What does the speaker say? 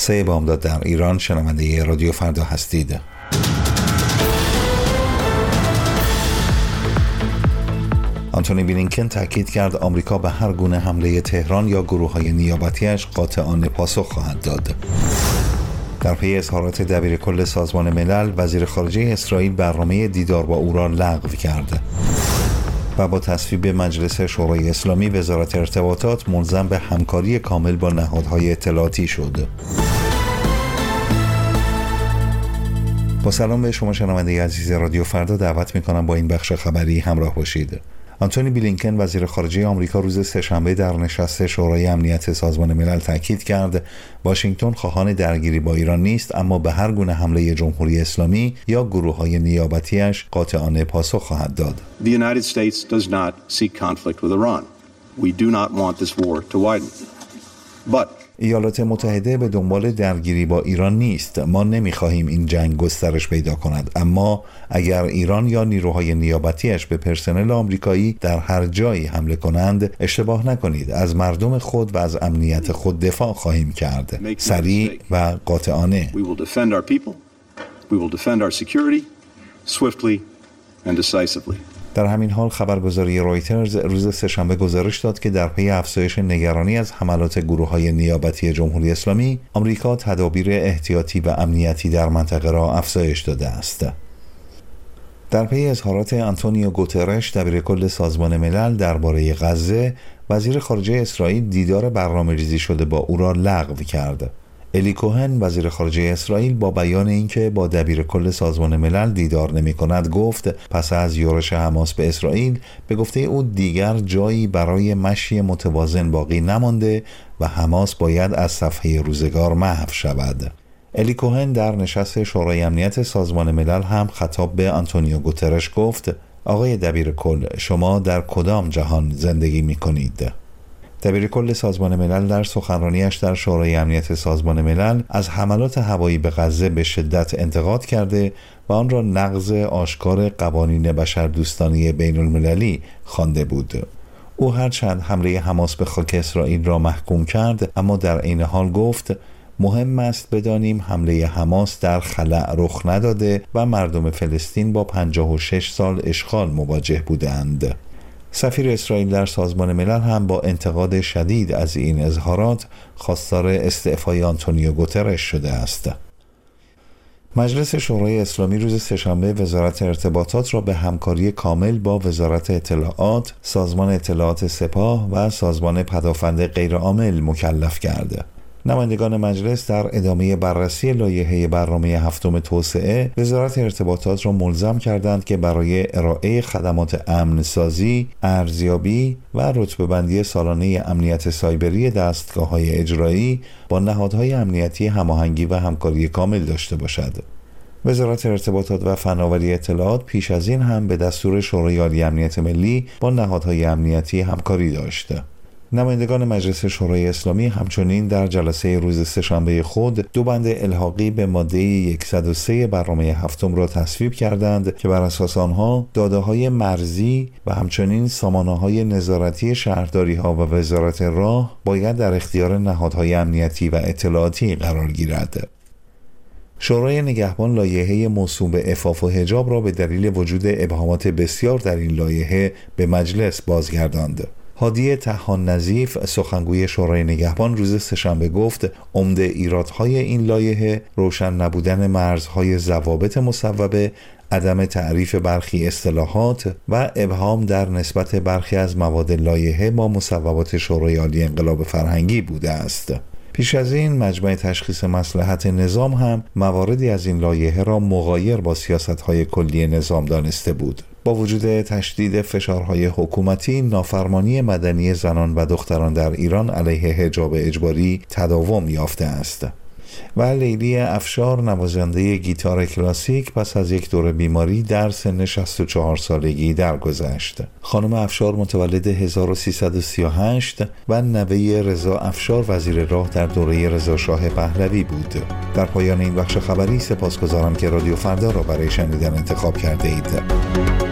3 بامداد در ایران. شنونده رادیو فردا هستید. آنتونی بلینکن تاکید کرد آمریکا به هر گونه حمله تهران یا گروه‌های نیابتی‌اش قاطعانه پاسخ خواهد داد. در پی اظهارات دبیرکل سازمان ملل، وزیر خارجه اسرائیل برنامه دیدار با او را لغو کرد و با تصویب مجلس شورای اسلامی وزارت ارتباطات ملزم به همکاری کامل با نهادهای اطلاعاتی شد. با سلام به شما شنونده عزیز رادیو فردا، دعوت می‌کنم با این بخش خبری همراه باشید. آنتونی بلینکن وزیر خارجه آمریکا روز سه‌شنبه در نشست شورای امنیت سازمان ملل تاکید کرد واشنگتن خواهان درگیری با ایران نیست، اما به هر گونه حمله جمهوری اسلامی یا گروه‌های نیابتی‌اش قاطعانه پاسخ خواهد داد. The United States does not seek conflict with Iran. We do not want this war to widen. But ایالات متحده به دنبال درگیری با ایران نیست. ما نمیخواهیم این جنگ گسترش پیدا کند، اما اگر ایران یا نیروهای نیابتیش به پرسنل آمریکایی در هر جایی حمله کنند، اشتباه نکنید، از مردم خود و از امنیت خود دفاع خواهیم کرد، سریع و قاطعانه. We will defend our people. We will defend our security swiftly and decisively. در همین حال خبرگزاری رویترز روز سه‌شنبه گزارش داد که در پی افزایش نگرانی از حملات گروه‌های نیابتی جمهوری اسلامی، آمریکا تدابیر احتیاطی و امنیتی در منطقه را افزایش داده است. در پی اظهارات آنتونیو گوترش دبیرکل سازمان ملل درباره غزه، وزیر خارجه اسرائیل دیدار برنامه‌ریزی شده با او را لغو کرد. الی کوهن وزیر خارجه اسرائیل با بیان اینکه با دبیرکل سازمان ملل دیدار نمی‌کند گفت پس از یورش حماس به اسرائیل به گفته او دیگر جایی برای مشی متوازن باقی نمانده و حماس باید از صفحه روزگار محو شود. الی کوهن در نشست شورای امنیت سازمان ملل هم خطاب به آنتونیو گوترش گفت آقای دبیرکل، شما در کدام جهان زندگی می‌کنید؟ دبیرکل سازمان ملل در سخنرانیش در شورای امنیت سازمان ملل از حملات هوایی به غزه به شدت انتقاد کرده و آن را نقض آشکار قوانین بشردوستانه بین المللی خوانده بود. او هرچند حمله حماس به خاک اسرائیل را محکوم کرد، اما در عین حال گفت مهم است بدانیم حمله حماس در خلأ رخ نداده و مردم فلسطین با 56 سال اشغال مواجه بودند. سفیر اسرائیل در سازمان ملل هم با انتقاد شدید از این اظهارات خواستار استعفای آنتونیو گوترش شده است. مجلس شورای اسلامی روز سه‌شنبه وزارت ارتباطات را به همکاری کامل با وزارت اطلاعات، سازمان اطلاعات سپاه و سازمان پدافند غیرعامل مکلف کرد. نمایندگان مجلس در ادامه بررسی لایحه برنامه هفتم توسعه، وزارت ارتباطات را ملزم کردند که برای ارائه خدمات امن‌سازی، ارزیابی و رتبه‌بندی سالانه امنیت سایبری دستگاه‌های اجرایی با نهادهای امنیتی هماهنگی و همکاری کامل داشته باشد. وزارت ارتباطات و فناوری اطلاعات پیش از این هم به دستور شورای عالی امنیت ملی با نهادهای امنیتی همکاری داشته. نمایندگان مجلس شورای اسلامی همچنین در جلسه روز سه‌شنبه خود 2 بند الحاقی به ماده 103 برنامه هفتم را تصویب کردند که بر اساس آنها داده‌های مرزی و همچنین سامانه‌های نظارتی شهرداری‌ها و وزارت راه باید در اختیار نهادهای امنیتی و اطلاعاتی قرار گیرد. شورای نگهبان لایحه موسوم به عفاف و حجاب را به دلیل وجود ابهامات بسیار در این لایحه به مجلس بازگرداند. هادی طحان نظیف سخنگوی شورای نگهبان روز سه‌شنبه گفت عمده ایرادهای این لایحه روشن نبودن مرزهای ضوابط مصوبه، عدم تعریف برخی اصطلاحات و ابهام در نسبت برخی از مواد لایحه با مصوبات شورای عالی انقلاب فرهنگی بوده است. پیش از این مجمع تشخیص مصلحت نظام هم مواردی از این لایحه را مغایر با سیاست‌های کلی نظام دانسته بود. با وجود تشدید فشارهای حکومتی، نافرمانی مدنی زنان و دختران در ایران علیه حجاب اجباری تداوم یافته است. و لیلی افشار نوازنده گیتار کلاسیک پس از یک دوره بیماری در سن 64 سالگی درگذشت. خانم افشار متولد 1338 و نوه رضا افشار وزیر راه در دوره رضا شاه پهلوی بود. در پایان این بخش خبری سپاسگزارم که رادیو فردا را برای شنیدن انتخاب کرده اید.